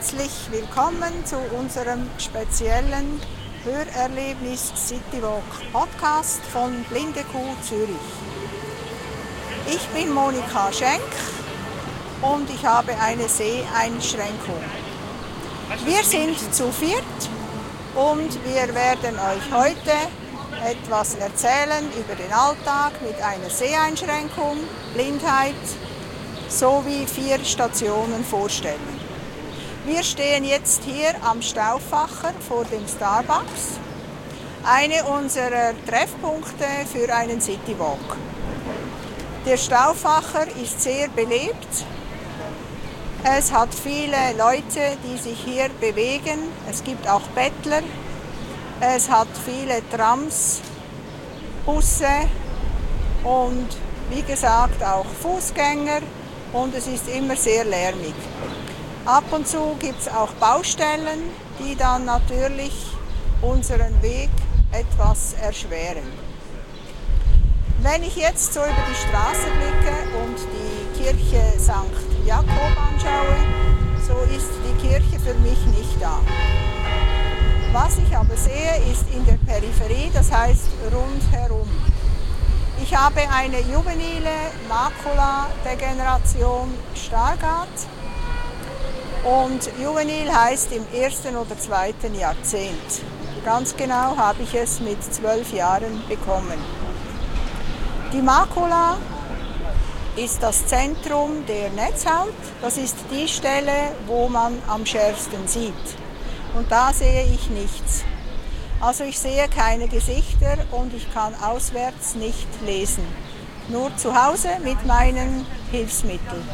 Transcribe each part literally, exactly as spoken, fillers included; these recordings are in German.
Herzlich willkommen zu unserem speziellen Hörerlebnis Citywalk Podcast von Blinde Kuh Zürich. Ich bin Monika Schenk und ich habe eine Seheinschränkung. Wir sind zu viert und wir werden euch heute etwas erzählen über den Alltag mit einer Seheinschränkung, Blindheit sowie vier Stationen vorstellen. Wir stehen jetzt hier am Stauffacher vor dem Starbucks, eine unserer Treffpunkte für einen Citywalk. Der Stauffacher ist sehr belebt. Es hat viele Leute, die sich hier bewegen. Es gibt auch Bettler. Es hat viele Trams, Busse und wie gesagt auch Fußgänger und es ist immer sehr lärmig. Ab und zu gibt es auch Baustellen, die dann natürlich unseren Weg etwas erschweren. Wenn ich jetzt so über die Straße blicke und die Kirche Sankt Jakob anschaue, so ist die Kirche für mich nicht da. Was ich aber sehe, ist in der Peripherie, das heißt rundherum. Ich habe eine juvenile Makuladegeneration Stargardt und juvenil heißt im ersten oder zweiten Jahrzehnt. Ganz genau habe ich es mit zwölf Jahren bekommen. Die Makula ist das Zentrum der Netzhaut, das ist die Stelle, wo man am schärfsten sieht. Und da sehe ich nichts. Also ich sehe keine Gesichter und ich kann auswärts nicht lesen. Nur zu Hause mit meinen Hilfsmitteln.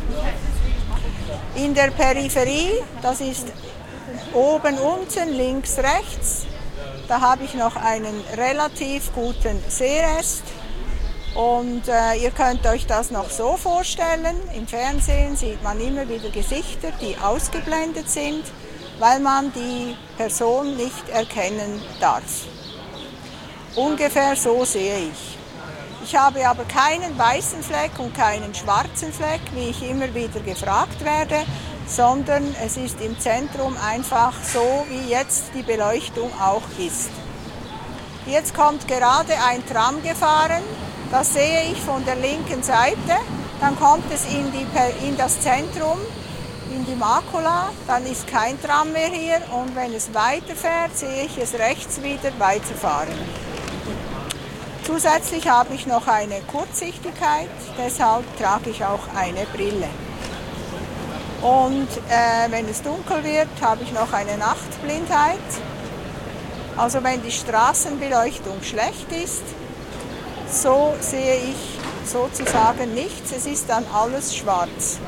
In der Peripherie, das ist oben, unten, links, rechts, da habe ich noch einen relativ guten Sehrest. Und äh, ihr könnt euch das noch so vorstellen, im Fernsehen sieht man immer wieder Gesichter, die ausgeblendet sind, weil man die Person nicht erkennen darf. Ungefähr so sehe ich. Ich habe aber keinen weißen Fleck und keinen schwarzen Fleck, wie ich immer wieder gefragt werde, sondern es ist im Zentrum einfach so, wie jetzt die Beleuchtung auch ist. Jetzt kommt gerade ein Tram gefahren, das sehe ich von der linken Seite, dann kommt es in, die, in das Zentrum, in die Makula, dann ist kein Tram mehr hier und wenn es weiterfährt, sehe ich es rechts wieder weiterfahren. Zusätzlich habe ich noch eine Kurzsichtigkeit, deshalb trage ich auch eine Brille. Und äh, wenn es dunkel wird, habe ich noch eine Nachtblindheit. Also wenn die Straßenbeleuchtung schlecht ist, so sehe ich sozusagen nichts, es ist dann alles schwarz.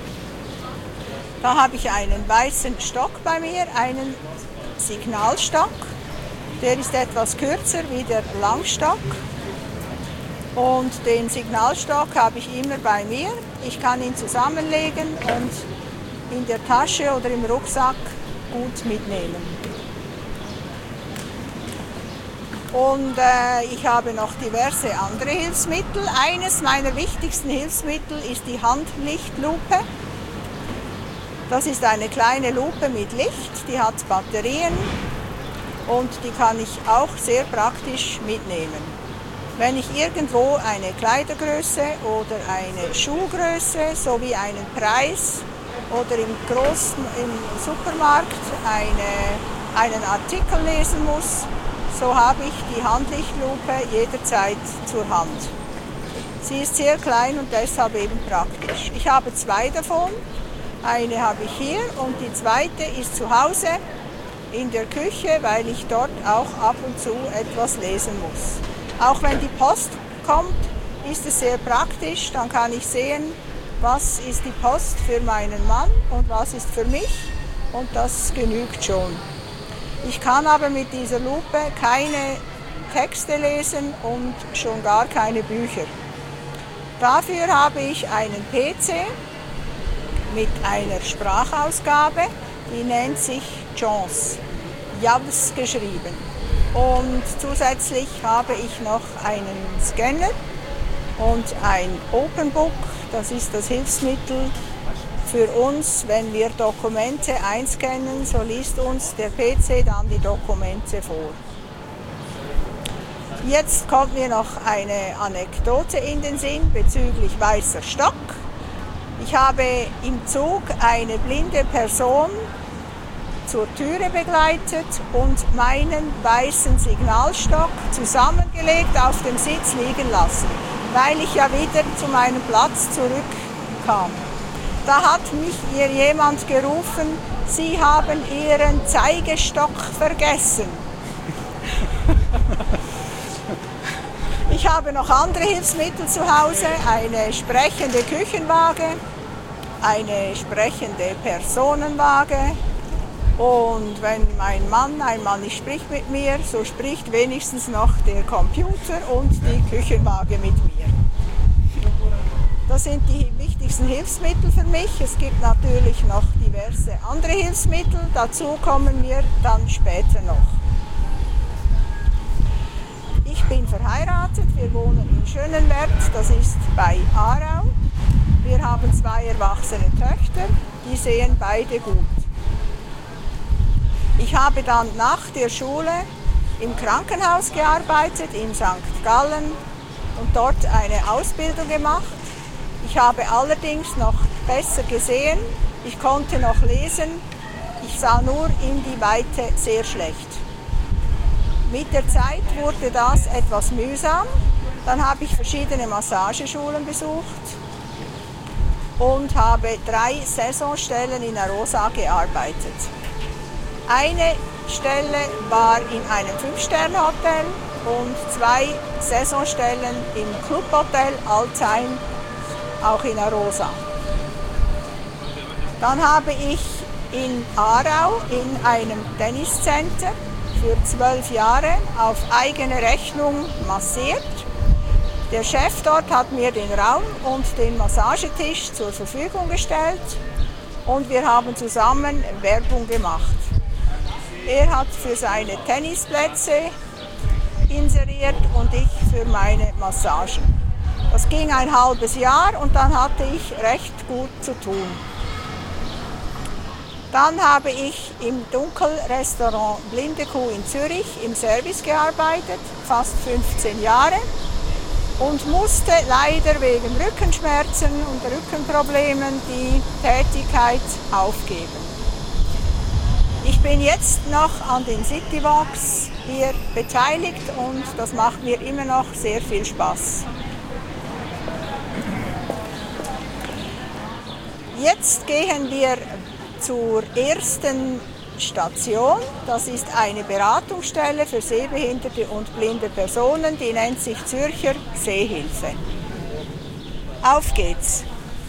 Da habe ich einen weißen Stock bei mir, einen Signalstock. Der ist etwas kürzer wie der Langstock. Und den Signalstock habe ich immer bei mir. Ich kann ihn zusammenlegen und in der Tasche oder im Rucksack gut mitnehmen. Und äh, ich habe noch diverse andere Hilfsmittel. Eines meiner wichtigsten Hilfsmittel ist die Handlichtlupe. Das ist eine kleine Lupe mit Licht, die hat Batterien und die kann ich auch sehr praktisch mitnehmen. Wenn ich irgendwo eine Kleidergröße oder eine Schuhgröße sowie einen Preis oder im großen im Supermarkt eine, einen Artikel lesen muss, so habe ich die Handlichtlupe jederzeit zur Hand. Sie ist sehr klein und deshalb eben praktisch. Ich habe zwei davon. Eine habe ich hier und die zweite ist zu Hause in der Küche, weil ich dort auch ab und zu etwas lesen muss. Auch wenn die Post kommt, ist es sehr praktisch, dann kann ich sehen, was ist die Post für meinen Mann und was ist für mich und das genügt schon. Ich kann aber mit dieser Lupe keine Texte lesen und schon gar keine Bücher. Dafür habe ich einen P C mit einer Sprachausgabe, die nennt sich Jaws, Javs geschrieben. Und zusätzlich habe ich noch einen Scanner und ein Open Book, das ist das Hilfsmittel für uns, wenn wir Dokumente einscannen, so liest uns der P C dann die Dokumente vor. Jetzt kommt mir noch eine Anekdote in den Sinn bezüglich weißer Stock. Ich habe im Zug eine blinde Person zur Türe begleitet und meinen weißen Signalstock zusammengelegt auf dem Sitz liegen lassen, weil ich ja wieder zu meinem Platz zurückkam. Da hat mich ihr jemand gerufen, Sie haben Ihren Zeigestock vergessen. Ich habe noch andere Hilfsmittel zu Hause, eine sprechende Küchenwaage, eine sprechende Personenwaage und wenn mein Mann einmal nicht spricht mit mir, so spricht wenigstens noch der Computer und die Küchenwaage mit mir. Das sind die wichtigsten Hilfsmittel für mich. Es gibt natürlich noch diverse andere Hilfsmittel, dazu kommen wir dann später noch. Ich bin verheiratet, wir wohnen in Schönenwert, das ist bei Aarau. Wir haben zwei erwachsene Töchter, die sehen beide gut. Ich habe dann nach der Schule im Krankenhaus gearbeitet, in Sankt Gallen und dort eine Ausbildung gemacht. Ich habe allerdings noch besser gesehen, ich konnte noch lesen, ich sah nur in die Weite sehr schlecht. Mit der Zeit wurde das etwas mühsam, dann habe ich verschiedene Massageschulen besucht und habe drei Saisonstellen in Arosa gearbeitet. Eine Stelle war in einem Fünf-Sterne-Hotel und zwei Saisonstellen im Clubhotel Altheim, auch in Arosa. Dann habe ich in Aarau in einem Tenniscenter für zwölf Jahre auf eigene Rechnung massiert. Der Chef dort hat mir den Raum und den Massagetisch zur Verfügung gestellt und wir haben zusammen Werbung gemacht. Er hat für seine Tennisplätze inseriert und ich für meine Massagen. Das ging ein halbes Jahr und dann hatte ich recht gut zu tun. Dann habe ich im Dunkelrestaurant Blinde Kuh in Zürich im Service gearbeitet, fast fünfzehn Jahre, und musste leider wegen Rückenschmerzen und Rückenproblemen die Tätigkeit aufgeben. Ich bin jetzt noch an den Citywalks hier beteiligt und das macht mir immer noch sehr viel Spaß. Jetzt gehen wir zur ersten Station. Das ist eine Beratungsstelle für sehbehinderte und blinde Personen, die nennt sich Zürcher Sehhilfe. Auf geht's!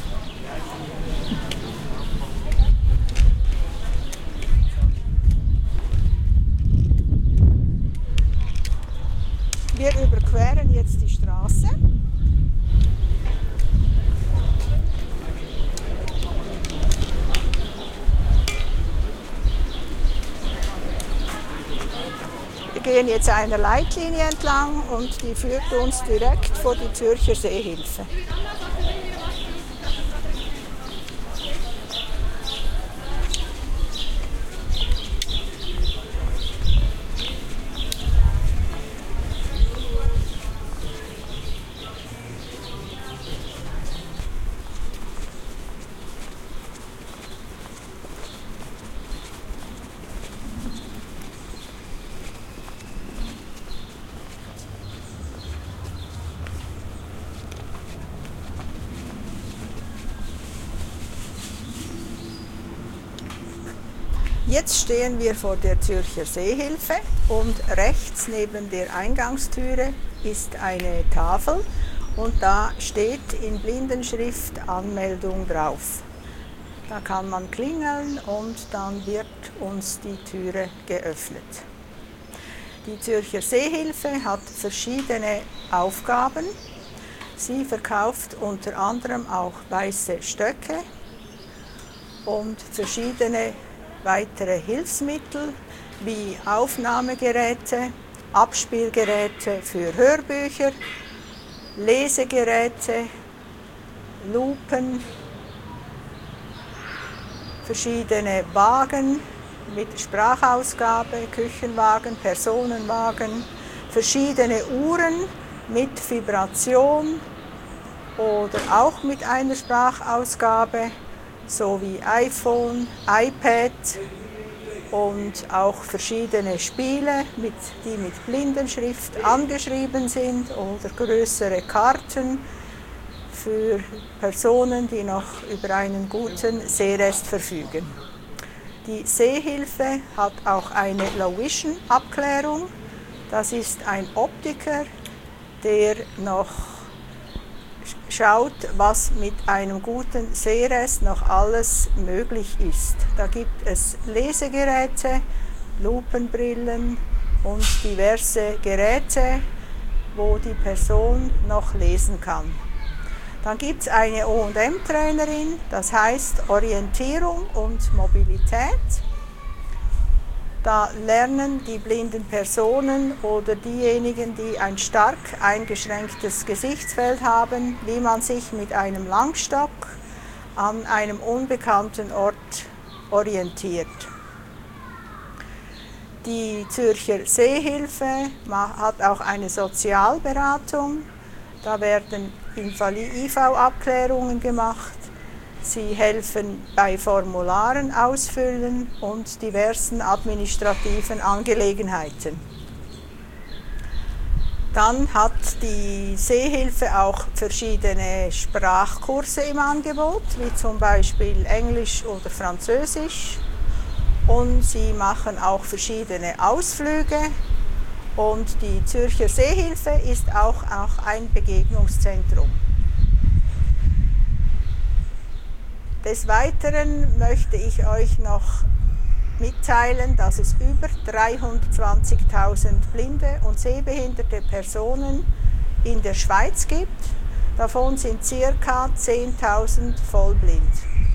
Wir überqueren jetzt die Straße. Wir gehen jetzt einer Leitlinie entlang und die führt uns direkt vor die Zürcher Sehhilfe. Jetzt stehen wir vor der Zürcher Sehhilfe und rechts neben der Eingangstüre ist eine Tafel und da steht in Blindenschrift Anmeldung drauf. Da kann man klingeln und dann wird uns die Türe geöffnet. Die Zürcher Sehhilfe hat verschiedene Aufgaben. Sie verkauft unter anderem auch weiße Stöcke und verschiedene weitere Hilfsmittel wie Aufnahmegeräte, Abspielgeräte für Hörbücher, Lesegeräte, Lupen verschiedene Wagen mit Sprachausgabe, Küchenwagen, Personenwagen, verschiedene Uhren mit Vibration oder auch mit einer Sprachausgabe, sowie iPhone, iPad und auch verschiedene Spiele, mit, die mit Blindenschrift angeschrieben sind, oder größere Karten für Personen, die noch über einen guten Sehrest verfügen. Die Sehhilfe hat auch eine Low-Vision-Abklärung. Das ist ein Optiker, der noch schaut, was mit einem guten Sehrest noch alles möglich ist. Da gibt es Lesegeräte, Lupenbrillen und diverse Geräte, wo die Person noch lesen kann. Dann gibt es eine O und M-Trainerin, das heißt Orientierung und Mobilität. Da lernen die blinden Personen oder diejenigen, die ein stark eingeschränktes Gesichtsfeld haben, wie man sich mit einem Langstock an einem unbekannten Ort orientiert. Die Zürcher Sehhilfe hat auch eine Sozialberatung. Da werden I V-Abklärungen gemacht. Sie helfen bei Formularen ausfüllen und diversen administrativen Angelegenheiten. Dann hat die Sehhilfe auch verschiedene Sprachkurse im Angebot, wie zum Beispiel Englisch oder Französisch. Und sie machen auch verschiedene Ausflüge. Und die Zürcher Sehhilfe ist auch, auch ein Begegnungszentrum. Des Weiteren möchte ich euch noch mitteilen, dass es über dreihundertzwanzigtausend blinde und sehbehinderte Personen in der Schweiz gibt. Davon sind ca. zehntausend vollblind.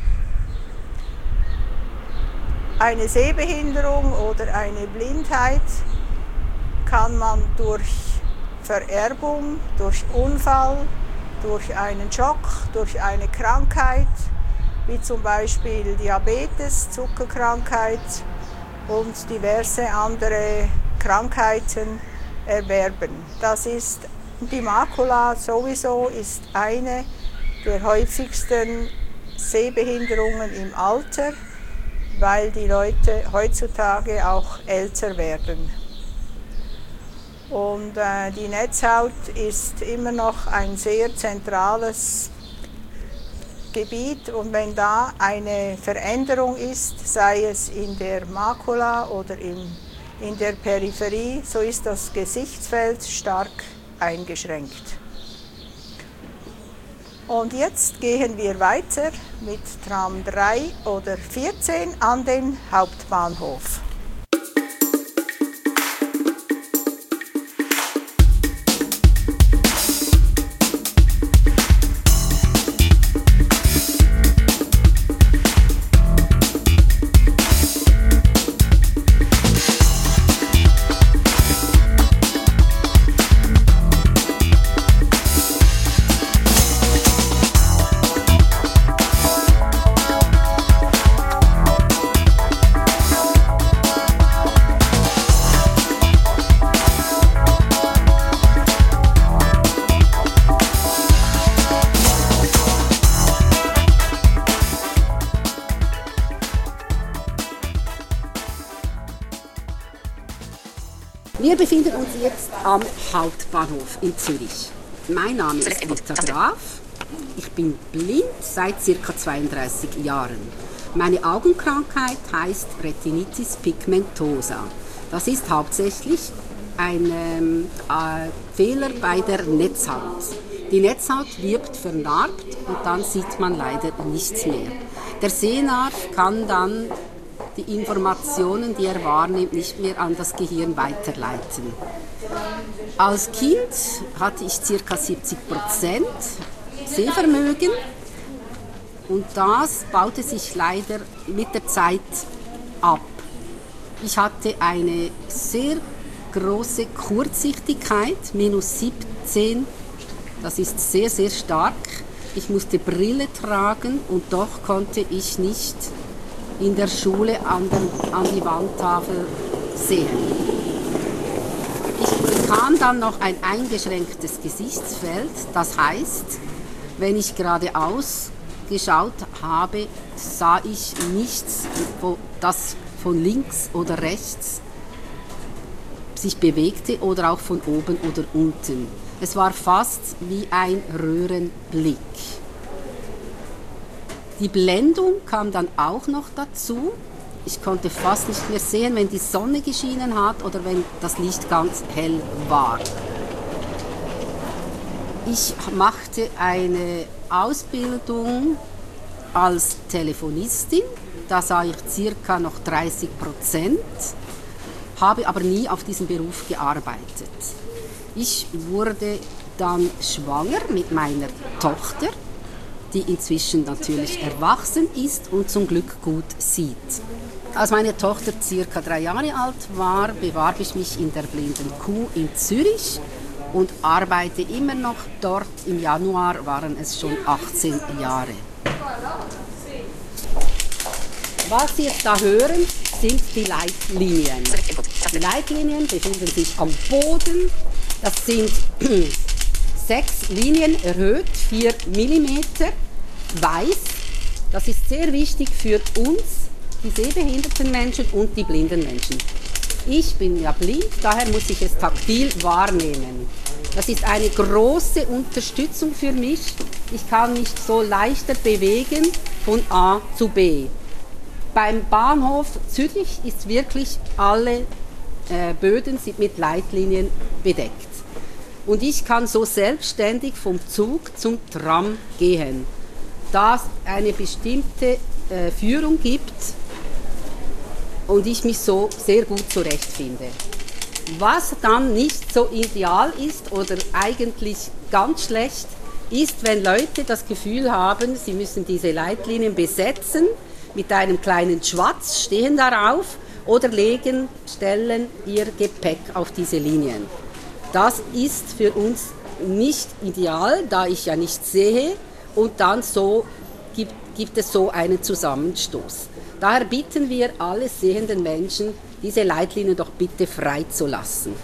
Eine Sehbehinderung oder eine Blindheit kann man durch Vererbung, durch Unfall, durch einen Schock, durch eine Krankheit, wie zum Beispiel Diabetes, Zuckerkrankheit und diverse andere Krankheiten erwerben. Das ist die Makula sowieso ist eine der häufigsten Sehbehinderungen im Alter, weil die Leute heutzutage auch älter werden. Und äh, die Netzhaut ist immer noch ein sehr zentrales Gebiet, und wenn da eine Veränderung ist, sei es in der Makula oder in, in der Peripherie, so ist das Gesichtsfeld stark eingeschränkt. Und jetzt gehen wir weiter mit Tram drei oder vierzehn an den Hauptbahnhof. Wir befinden uns jetzt am Hauptbahnhof in Zürich. Mein Name ist Rita Graf. Ich bin blind seit ca. zweiunddreißig Jahren. Meine Augenkrankheit heißt Retinitis pigmentosa. Das ist hauptsächlich ein ähm, äh, Fehler bei der Netzhaut. Die Netzhaut wirkt vernarbt und dann sieht man leider nichts mehr. Der Sehnerv kann dann die Informationen, die er wahrnimmt, nicht mehr an das Gehirn weiterleiten. Als Kind hatte ich ca. siebzig Prozent Sehvermögen und das baute sich leider mit der Zeit ab. Ich hatte eine sehr große Kurzsichtigkeit, minus siebzehn, das ist sehr, sehr stark. Ich musste Brille tragen und doch konnte ich nicht in der Schule an, der, an die Wandtafel sehen. Ich bekam dann noch ein eingeschränktes Gesichtsfeld, das heißt, wenn ich geradeaus geschaut habe, sah ich nichts, das von links oder rechts sich bewegte oder auch von oben oder unten. Es war fast wie ein Röhrenblick. Die Blendung kam dann auch noch dazu. Ich konnte fast nicht mehr sehen, wenn die Sonne geschienen hat oder wenn das Licht ganz hell war. Ich machte eine Ausbildung als Telefonistin. Da sah ich circa noch dreißig Prozent, habe aber nie auf diesem Beruf gearbeitet. Ich wurde dann schwanger mit meiner Tochter, die inzwischen natürlich erwachsen ist und zum Glück gut sieht. Als meine Tochter circa drei Jahre alt war, bewarb ich mich in der Blinden Kuh in Zürich und arbeite immer noch dort. Im Januar waren es schon achtzehn Jahre. Was Sie jetzt da hören, sind die Leitlinien. Die Leitlinien befinden sich am Boden. Das sind sechs Linien erhöht, vier Millimeter, weiß. Das ist sehr wichtig für uns, die sehbehinderten Menschen und die blinden Menschen. Ich bin ja blind, daher muss ich es taktil wahrnehmen. Das ist eine große Unterstützung für mich. Ich kann mich so leichter bewegen von A zu B. Beim Bahnhof Zürich ist wirklich alle äh, Böden sind mit Leitlinien bedeckt. Und ich kann so selbstständig vom Zug zum Tram gehen, da es eine bestimmte äh, Führung gibt und ich mich so sehr gut zurechtfinde. Was dann nicht so ideal ist oder eigentlich ganz schlecht, ist, wenn Leute das Gefühl haben, sie müssen diese Leitlinien besetzen, mit einem kleinen Schwatz stehen darauf oder legen, stellen ihr Gepäck auf diese Linien. Das ist für uns nicht ideal, da ich ja nicht sehe und dann so gibt, gibt es so einen Zusammenstoß. Daher bitten wir alle sehenden Menschen, diese Leitlinien doch bitte freizulassen.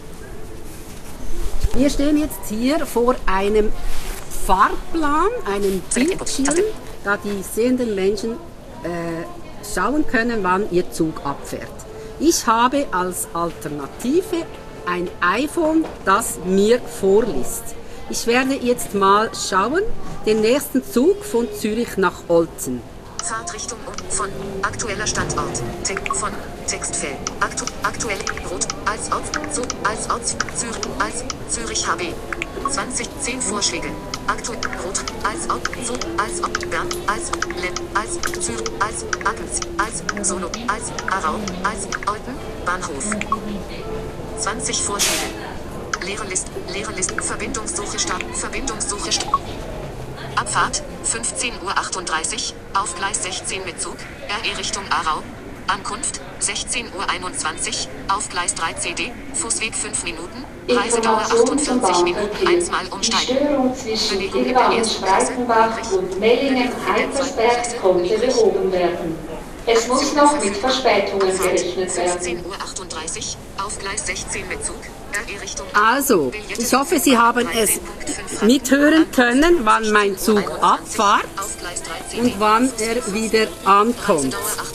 Wir stehen jetzt hier vor einem Fahrplan, einem Bildschirm, da die sehenden Menschen äh, schauen können, wann ihr Zug abfährt. Ich habe als Alternative ein iPhone, das mir vorliest. Ich werde jetzt mal schauen, den nächsten Zug von Zürich nach Olten. Fahrtrichtung von aktueller Standort. Text von Textfeld. Aktu aktuell Rot als Ort Zug als Ort Zürich als Zürich H B. zwanzig zehn Vorschläge. Aktuell Rot als Ort Zug als Ort Bern als Lem als Zürich als Appels als Solo als Aarau als Olten Bahnhof. zwanzig Vorschläge. Leere Liste, leere Liste, Verbindungssuche starten, Verbindungssuche starten. Abfahrt, fünfzehn Uhr achtunddreißig, auf Gleis sechzehn mit Zug, R E Richtung Aarau. Ankunft, sechzehn Uhr einundzwanzig, auf Gleis drei C D, Fußweg fünf Minuten, Reisedauer achtundvierzig Minuten, einsmal umsteigen. Die Störung zwischen Dietbach und Spreitenbach und Mellingen-Heipersberg konnte behoben werden. Es muss noch mit Verspätungen gerechnet werden. fünfzehn Uhr achtunddreißig, auf Gleis sechzehn mit Zug, R E Richtung Also, ich hoffe, Sie haben es mithören können, wann mein Zug abfährt und wann er wieder ankommt.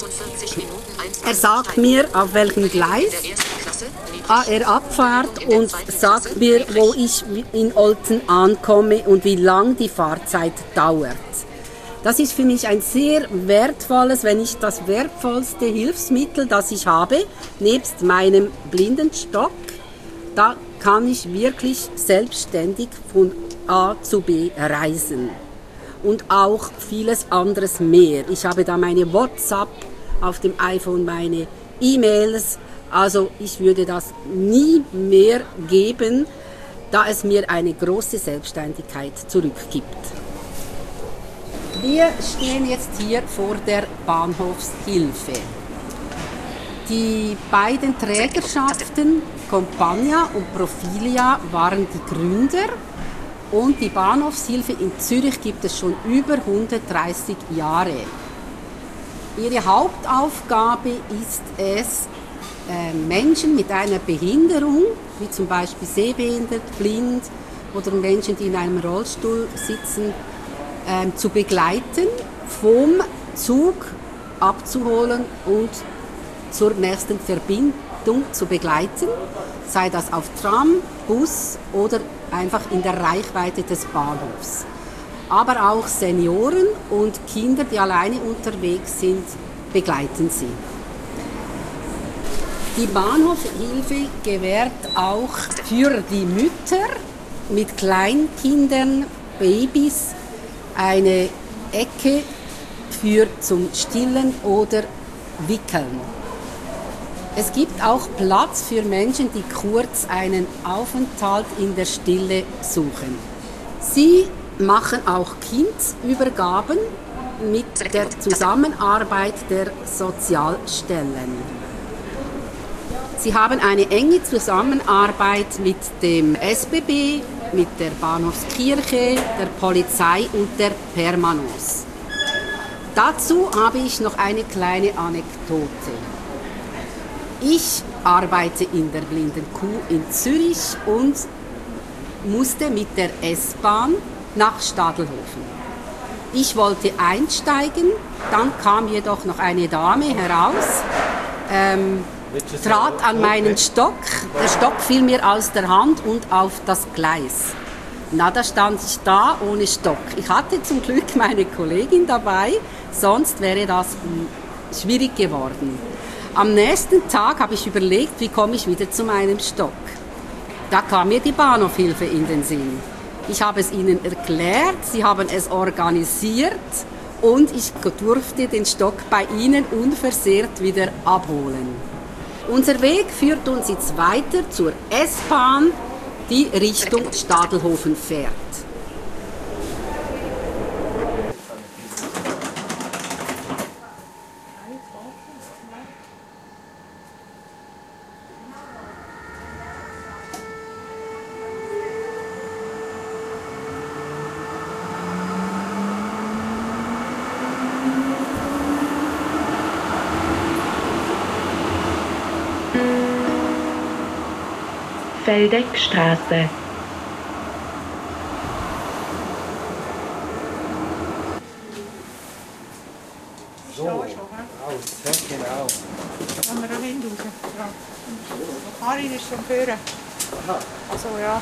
Er sagt mir, auf welchem Gleis er abfährt und sagt mir, wo ich in Olten ankomme und wie lang die Fahrzeit dauert. Das ist für mich ein sehr wertvolles, wenn nicht das wertvollste Hilfsmittel, das ich habe, nebst meinem Blindenstock. Da kann ich wirklich selbstständig von A zu B reisen. Und auch vieles anderes mehr. Ich habe da meine WhatsApp, auf dem iPhone meine E-Mails. Also ich würde das nie mehr geben, da es mir eine große Selbstständigkeit zurückgibt. Wir stehen jetzt hier vor der Bahnhofshilfe. Die beiden Trägerschaften, Compagna und Profilia, waren die Gründer und die Bahnhofshilfe in Zürich gibt es schon über hundertdreißig Jahre. Ihre Hauptaufgabe ist es, Menschen mit einer Behinderung, wie zum Beispiel sehbehindert, blind oder Menschen, die in einem Rollstuhl sitzen, zu begleiten, vom Zug abzuholen und zur nächsten Verbindung zu begleiten, sei das auf Tram, Bus oder einfach in der Reichweite des Bahnhofs. Aber auch Senioren und Kinder, die alleine unterwegs sind, begleiten sie. Die Bahnhofhilfe gewährt auch für die Mütter mit Kleinkindern, Babys, eine Ecke für zum Stillen oder Wickeln. Es gibt auch Platz für Menschen, die kurz einen Aufenthalt in der Stille suchen. Sie machen auch Kindübergaben mit der Zusammenarbeit der Sozialstellen. Sie haben eine enge Zusammenarbeit mit dem S B B, mit der Bahnhofskirche, der Polizei und der Permanence. Dazu habe ich noch eine kleine Anekdote. Ich arbeite in der Blinden Kuh in Zürich und musste mit der S-Bahn nach Stadelhofen. Ich wollte einsteigen, dann kam jedoch noch eine Dame heraus, ähm, trat an meinen Stock, der Stock fiel mir aus der Hand und auf das Gleis. Na, da stand ich da ohne Stock. Ich hatte zum Glück meine Kollegin dabei, sonst wäre das schwierig geworden. Am nächsten Tag habe ich überlegt, wie komme ich wieder zu meinem Stock. Da kam mir die Bahnhofhilfe in den Sinn. Ich habe es ihnen erklärt, sie haben es organisiert und ich durfte den Stock bei ihnen unversehrt wieder abholen. Unser Weg führt uns jetzt weiter zur S-Bahn, die Richtung Stadelhofen fährt. Feldeckstraße. So, raus, genau. Kann man da hin raus? Ja. Karin ist schon vorne. Aha. Also ja.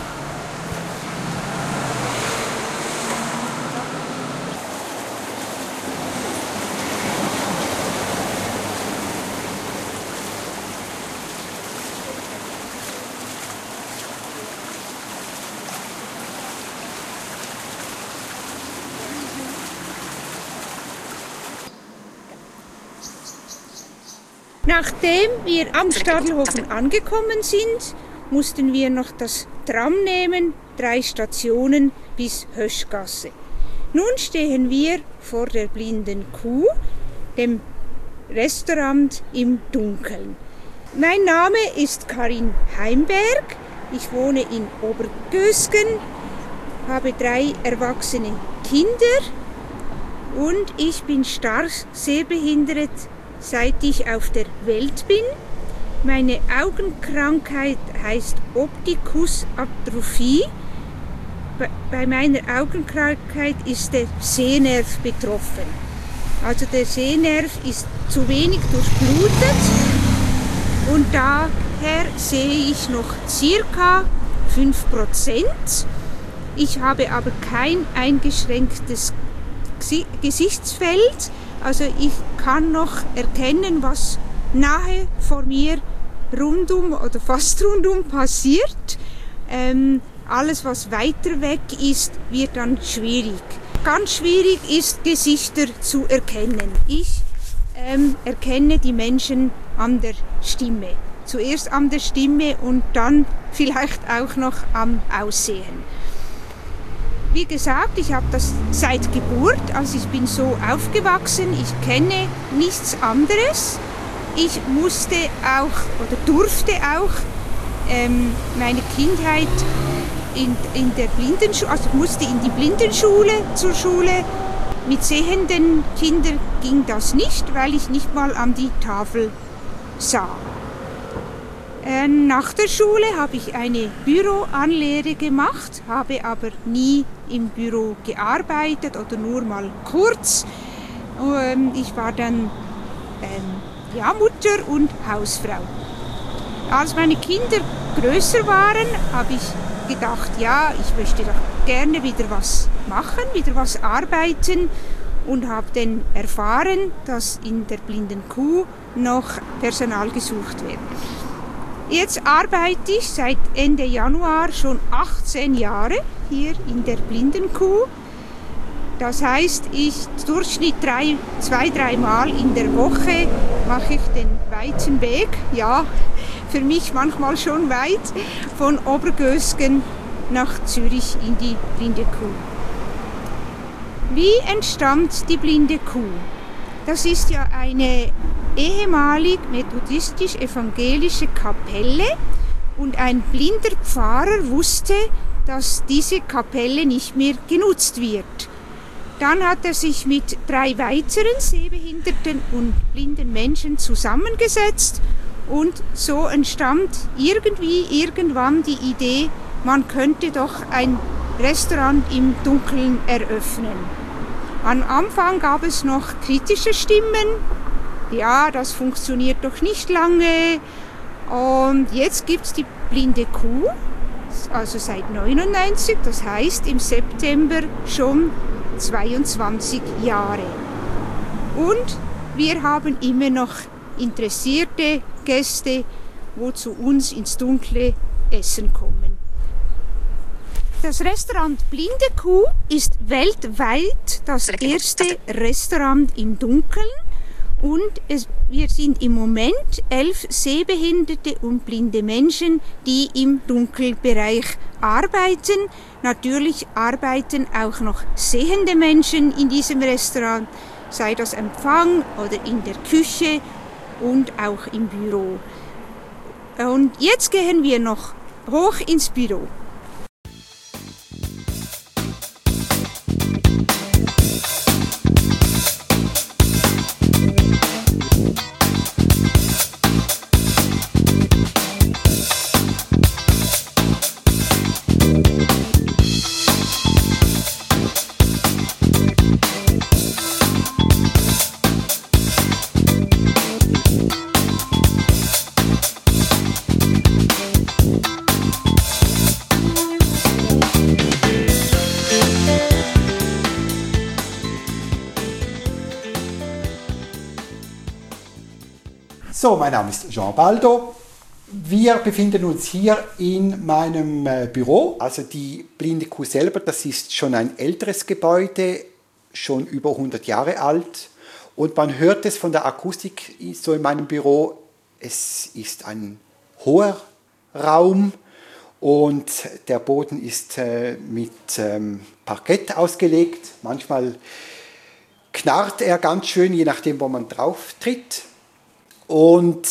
Nachdem wir am Stadelhofen angekommen sind, mussten wir noch das Tram nehmen, drei Stationen bis Höschgasse. Nun stehen wir vor der Blinden Kuh, dem Restaurant im Dunkeln. Mein Name ist Karin Heimberg, ich wohne in Obergösgen, habe drei erwachsene Kinder und ich bin stark sehbehindert, seit ich auf der Welt bin. Meine Augenkrankheit heißt Optikusatrophie. Bei meiner Augenkrankheit ist der Sehnerv betroffen. Also der Sehnerv ist zu wenig durchblutet und daher sehe ich noch circa fünf Prozent. Ich habe aber kein eingeschränktes Gesichtsfeld. Also ich kann noch erkennen, was nahe vor mir rundum oder fast rundum passiert. Ähm, alles, was weiter weg ist, wird dann schwierig. Ganz schwierig ist, Gesichter zu erkennen. Ich ähm, erkenne die Menschen an der Stimme. Zuerst an der Stimme und dann vielleicht auch noch am Aussehen. Wie gesagt, ich habe das seit Geburt, also ich bin so aufgewachsen, ich kenne nichts anderes. Ich musste auch oder durfte auch ähm, meine Kindheit in, in der Blindenschule, also ich musste in die Blindenschule zur Schule mit sehenden Kindern ging das nicht, weil ich nicht mal an die Tafel sah. Nach der Schule habe ich eine Büroanlehre gemacht, habe aber nie im Büro gearbeitet oder nur mal kurz. Ich war dann ähm, ja, Mutter und Hausfrau. Als meine Kinder größer waren, habe ich gedacht, ja, ich möchte doch gerne wieder was machen, wieder was arbeiten und habe dann erfahren, dass in der Blinden Kuh noch Personal gesucht wird. Jetzt arbeite ich seit Ende Januar schon achtzehn Jahre hier in der Blinden Kuh. Das heißt, ich Durchschnitt drei, zwei, dreimal in der Woche mache ich den weiten Weg, ja, für mich manchmal schon weit, von Obergösgen nach Zürich in die Blinde Kuh. Wie entstand die Blinde Kuh? Das ist ja eine ehemalig methodistisch-evangelische Kapelle und ein blinder Pfarrer wusste, dass diese Kapelle nicht mehr genutzt wird. Dann hat er sich mit drei weiteren sehbehinderten und blinden Menschen zusammengesetzt und so entstand irgendwie irgendwann die Idee, man könnte doch ein Restaurant im Dunkeln eröffnen. Am Anfang gab es noch kritische Stimmen, ja, das funktioniert doch nicht lange. Und jetzt gibt es die Blinde Kuh, also seit neunundneunzig, das heißt im September schon zweiundzwanzig Jahre. Und wir haben immer noch interessierte Gäste, wo zu uns ins Dunkle essen kommen. Das Restaurant Blinde Kuh ist weltweit das erste Restaurant im Dunkeln. Und es, wir sind im Moment elf sehbehinderte und blinde Menschen, die im Dunkelbereich arbeiten. Natürlich arbeiten auch noch sehende Menschen in diesem Restaurant, sei das Empfang oder in der Küche und auch im Büro. Und jetzt gehen wir noch hoch ins Büro. So, mein Name ist Jean Baldo. Wir befinden uns hier in meinem äh, Büro. Also die Blinde Kuh selber, das ist schon ein älteres Gebäude, schon über hundert Jahre alt. Und man hört es von der Akustik so in meinem Büro, es ist ein hoher Raum und der Boden ist äh, mit ähm, Parkett ausgelegt. Manchmal knarrt er ganz schön, je nachdem, wo man drauf tritt. Und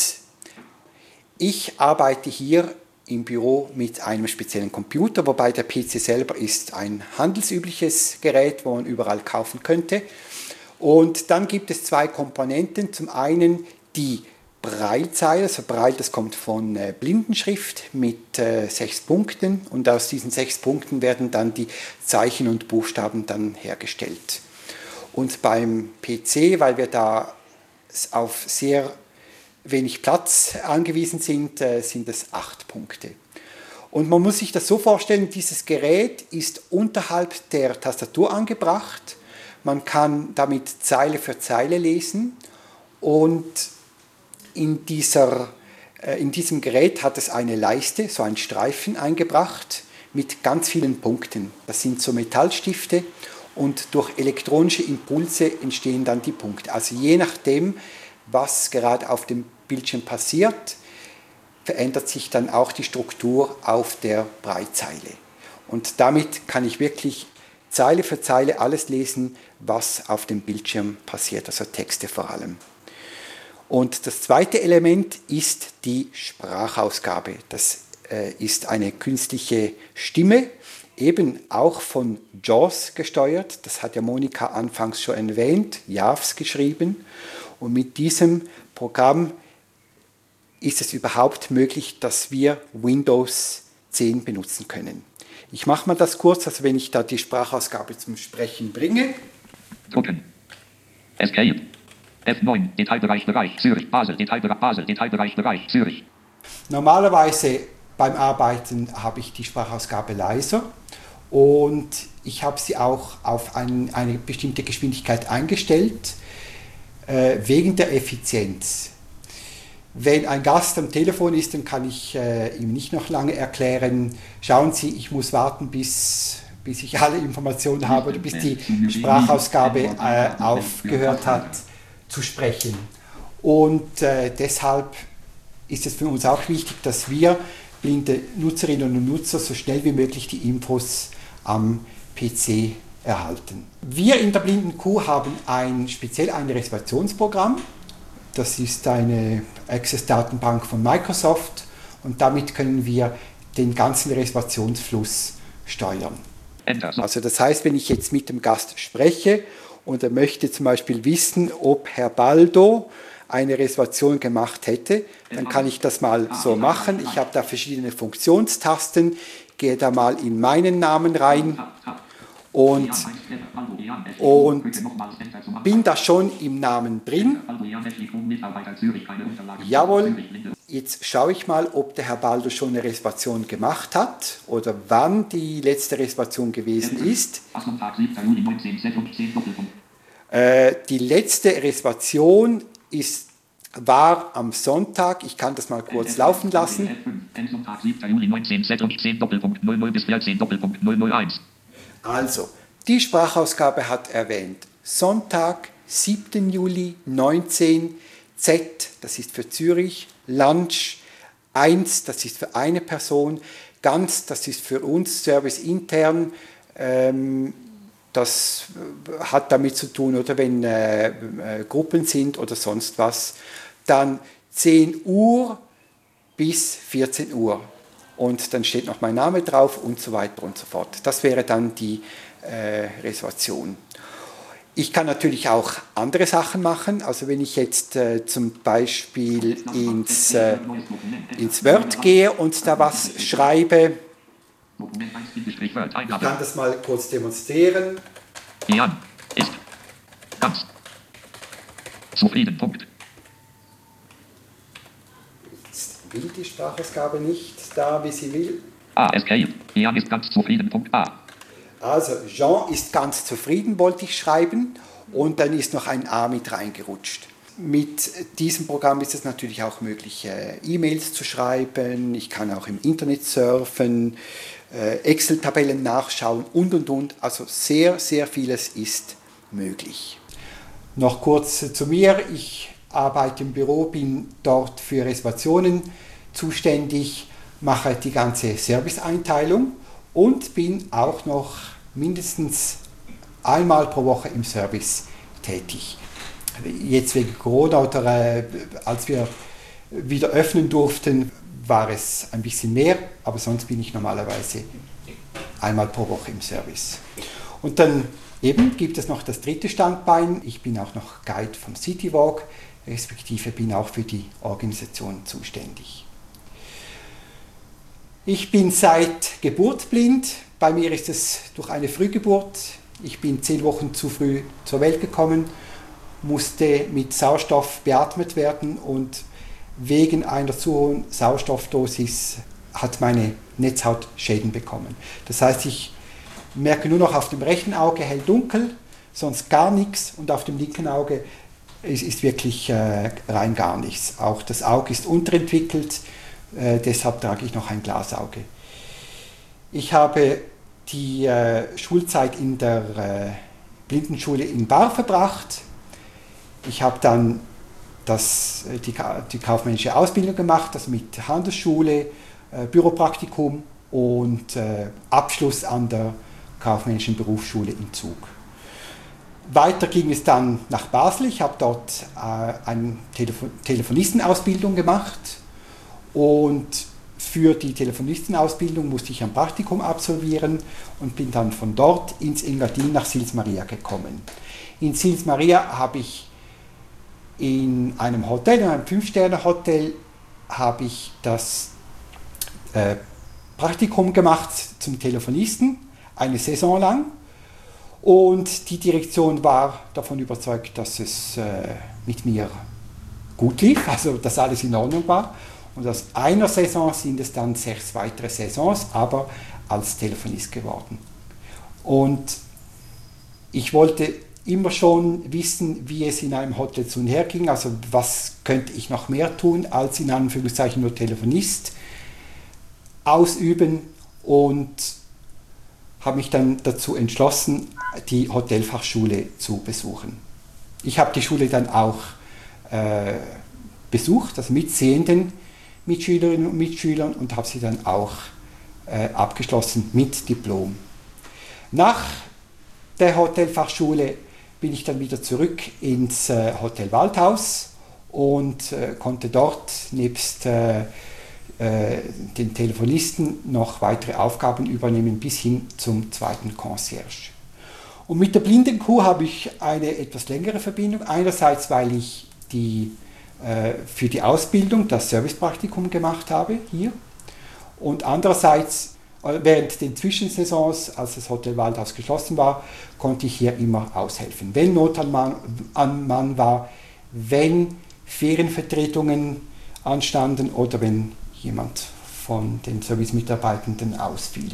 ich arbeite hier im Büro mit einem speziellen Computer, wobei der P C selber ist ein handelsübliches Gerät, wo man überall kaufen könnte. Und dann gibt es zwei Komponenten. Zum einen die Braillezeile, also Braille, das kommt von äh, Blindenschrift mit äh, sechs Punkten und aus diesen sechs Punkten werden dann die Zeichen und Buchstaben dann hergestellt. Und beim P C, weil wir da auf sehr wenig Platz angewiesen sind, äh, sind es acht Punkte. Und man muss sich das so vorstellen, dieses Gerät ist unterhalb der Tastatur angebracht. Man kann damit Zeile für Zeile lesen und in, dieser, äh, in diesem Gerät hat es eine Leiste, so einen Streifen eingebracht mit ganz vielen Punkten. Das sind so Metallstifte und durch elektronische Impulse entstehen dann die Punkte. Also je nachdem, was gerade auf dem Bildschirm passiert, verändert sich dann auch die Struktur auf der Braillezeile. Und damit kann ich wirklich Zeile für Zeile alles lesen, was auf dem Bildschirm passiert, also Texte vor allem. Und das zweite Element ist die Sprachausgabe. Das äh, ist eine künstliche Stimme, eben auch von JAWS gesteuert. Das hat ja Monika anfangs schon erwähnt, JAWS geschrieben. Und mit diesem Programm ist es überhaupt möglich, dass wir Windows zehn benutzen können. Ich mache mal das kurz, also wenn ich da die Sprachausgabe zum Sprechen bringe. Drucken. Escape. F neun, Detailbereich, Bereich, Zürich, Basel, Detailbereich, Basel, Detailbereich, Bereich, Zürich. Normalerweise beim Arbeiten habe ich die Sprachausgabe leiser und ich habe sie auch auf ein, eine bestimmte Geschwindigkeit eingestellt, äh, wegen der Effizienz. Wenn ein Gast am Telefon ist, dann kann ich äh, ihm nicht noch lange erklären, schauen Sie, ich muss warten, bis, bis ich alle Informationen habe oder bis die Sprachausgabe äh, aufgehört hat zu sprechen. Und äh, deshalb ist es für uns auch wichtig, dass wir blinde Nutzerinnen und Nutzer so schnell wie möglich die Infos am P C erhalten. Wir in der Blinden Kuh haben ein, speziell ein Reservationsprogramm. Das ist eine Access-Datenbank von Microsoft und damit können wir den ganzen Reservationsfluss steuern. Also das heißt, wenn ich jetzt mit dem Gast spreche und er möchte zum Beispiel wissen, ob Herr Baldo eine Reservation gemacht hätte, dann kann ich das mal so machen. Ich habe da verschiedene Funktionstasten, gehe da mal in meinen Namen rein und, und bin da schon im Namen drin. Jawohl, jetzt schaue ich mal, ob der Herr Baldo schon eine Reservation gemacht hat oder wann die letzte Reservation gewesen ist. Äh, die letzte Reservation ist, war am Sonntag, ich kann das mal kurz laufen lassen. Also, die Sprachausgabe hat erwähnt, Sonntag, siebten Juli, neunzehn, Z, das ist für Zürich, Lunch, eins, das ist für eine Person, ganz, das ist für uns, Service intern, ähm, das hat damit zu tun, oder wenn äh, äh, Gruppen sind oder sonst was. Dann zehn Uhr bis vierzehn Uhr. Und dann steht noch mein Name drauf und so weiter und so fort. Das wäre dann die äh, Reservation. Ich kann natürlich auch andere Sachen machen. Also wenn ich jetzt äh, zum Beispiel ins, äh, ins Word gehe und da was schreibe, ich kann das mal kurz demonstrieren. Jan ist ganz zufrieden. Punkt. Jetzt will die Sprachausgabe nicht da, wie sie will. Ah, Escape. Jan ist ganz zufrieden. Punkt. A. Also, Jean ist ganz zufrieden, wollte ich schreiben. Und dann ist noch ein A mit reingerutscht. Mit diesem Programm ist es natürlich auch möglich, E-Mails zu schreiben. Ich kann auch im Internet surfen, Excel-Tabellen nachschauen und, und, und. Also sehr, sehr vieles ist möglich. Noch kurz zu mir. Ich arbeite im Büro, bin dort für Reservationen zuständig, mache die ganze Serviceeinteilung und bin auch noch mindestens einmal pro Woche im Service tätig. Jetzt wegen Corona oder äh, als wir wieder öffnen durften, war es ein bisschen mehr, aber sonst bin ich normalerweise einmal pro Woche im Service. Und dann eben gibt es noch das dritte Standbein. Ich bin auch noch Guide vom Citywalk, respektive bin auch für die Organisation zuständig. Ich bin seit Geburt blind. Bei mir ist es durch eine Frühgeburt. Ich bin zehn Wochen zu früh zur Welt gekommen, musste mit Sauerstoff beatmet werden und wegen einer zu hohen Sauerstoffdosis hat meine Netzhaut Schäden bekommen. Das heißt, ich merke nur noch auf dem rechten Auge hell dunkel, sonst gar nichts und auf dem linken Auge ist, ist wirklich äh, rein gar nichts. Auch das Auge ist unterentwickelt, äh, deshalb trage ich noch ein Glasauge. Ich habe die äh, Schulzeit in der äh, Blindenschule in Bar verbracht. Ich habe dann das, die, die kaufmännische Ausbildung gemacht, also mit Handelsschule, äh, Büropraktikum und äh, Abschluss an der kaufmännischen Berufsschule in Zug. Weiter ging es dann nach Basel. Ich habe dort äh, eine Telefo- Telefonistenausbildung gemacht und für die Telefonistenausbildung musste ich ein Praktikum absolvieren und bin dann von dort ins Engadin nach Sils Maria gekommen. In Sils Maria habe ich in einem Hotel, in einem Fünf-Sterne-Hotel, habe ich das äh, Praktikum gemacht zum Telefonisten, eine Saison lang. Und die Direktion war davon überzeugt, dass es äh, mit mir gut lief, also dass alles in Ordnung war. Und aus einer Saison sind es dann sechs weitere Saisons, aber als Telefonist geworden. Und ich wollte immer schon wissen, wie es in einem Hotel zu und her ging, also was könnte ich noch mehr tun, als in Anführungszeichen nur Telefonist ausüben, und habe mich dann dazu entschlossen, die Hotelfachschule zu besuchen. Ich habe die Schule dann auch äh, besucht, also mit sehenden Mitschülerinnen und Mitschülern, und habe sie dann auch äh, abgeschlossen mit Diplom. Nach der Hotelfachschule bin ich dann wieder zurück ins äh, Hotel Waldhaus und äh, konnte dort nebst äh, äh, den Telefonisten noch weitere Aufgaben übernehmen bis hin zum zweiten Concierge. Und mit der Blindenkuh habe ich eine etwas längere Verbindung. Einerseits, weil ich die, äh, für die Ausbildung das Servicepraktikum gemacht habe hier, und andererseits während den Zwischensaisons, als das Hotel Waldhaus geschlossen war, konnte ich hier immer aushelfen. Wenn Not an Mann, an Mann war, wenn Ferienvertretungen anstanden oder wenn jemand von den Servicemitarbeitenden ausfiel.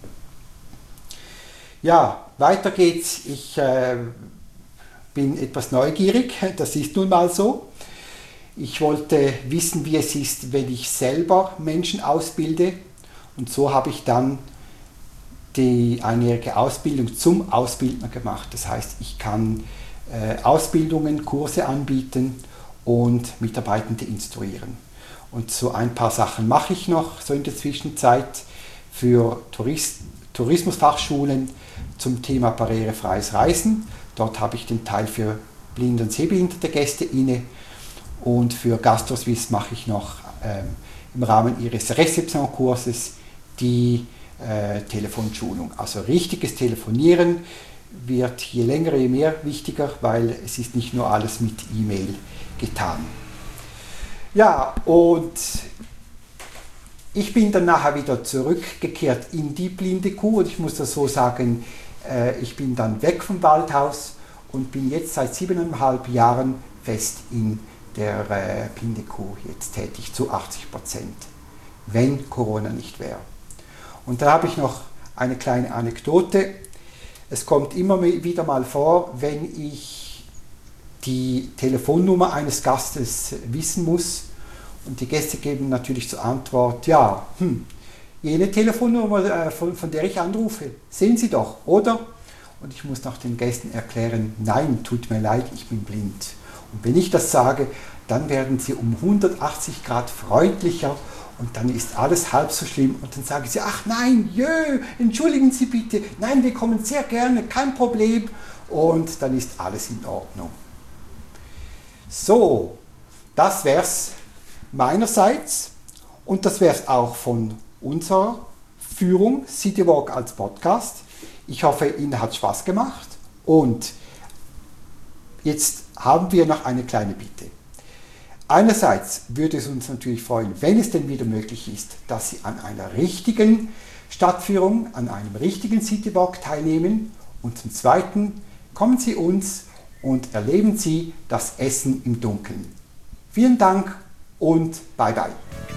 Ja, weiter geht's. Ich äh, bin etwas neugierig, das ist nun mal so. Ich wollte wissen, wie es ist, wenn ich selber Menschen ausbilde. Und so habe ich dann die einjährige Ausbildung zum Ausbildner gemacht. Das heißt, ich kann äh, Ausbildungen, Kurse anbieten und Mitarbeitende instruieren. Und so ein paar Sachen mache ich noch so in der Zwischenzeit für Tourist, Tourismusfachschulen zum Thema barrierefreies Reisen. Dort habe ich den Teil für blinde und sehbehinderte Gäste inne, und für GastroSuisse mache ich noch ähm, im Rahmen ihres Rezeptionkurses die äh, Telefonschulung. Also richtiges Telefonieren wird je länger, je mehr wichtiger, weil es ist nicht nur alles mit E-Mail getan. Ja, und ich bin dann nachher wieder zurückgekehrt in die blinde Kuh, und ich muss das so sagen, äh, ich bin dann weg vom Waldhaus und bin jetzt seit siebeneinhalb Jahren fest in der äh, blinde Kuh jetzt tätig, zu achtzig Prozent, wenn Corona nicht wäre. Und da habe ich noch eine kleine Anekdote. Es kommt immer wieder mal vor, wenn ich die Telefonnummer eines Gastes wissen muss, und die Gäste geben natürlich zur Antwort, ja, hm, jene Telefonnummer, äh, von, von der ich anrufe, sehen Sie doch, oder? Und ich muss nach den Gästen erklären, nein, tut mir leid, ich bin blind. Und wenn ich das sage, dann werden sie um hundertachtzig Grad freundlicher, und dann ist alles halb so schlimm, und dann sagen sie, ach nein, jö, entschuldigen Sie bitte, nein, wir kommen sehr gerne, kein Problem, und dann ist alles in Ordnung. So, das wär's meinerseits, und das wär's auch von unserer Führung CityWalk als Podcast. Ich hoffe, Ihnen hat Spaß gemacht, und jetzt haben wir noch eine kleine Bitte. Einerseits würde es uns natürlich freuen, wenn es denn wieder möglich ist, dass Sie an einer richtigen Stadtführung, an einem richtigen CityWalk teilnehmen, und zum Zweiten kommen Sie uns und erleben Sie das Essen im Dunkeln. Vielen Dank und bye bye.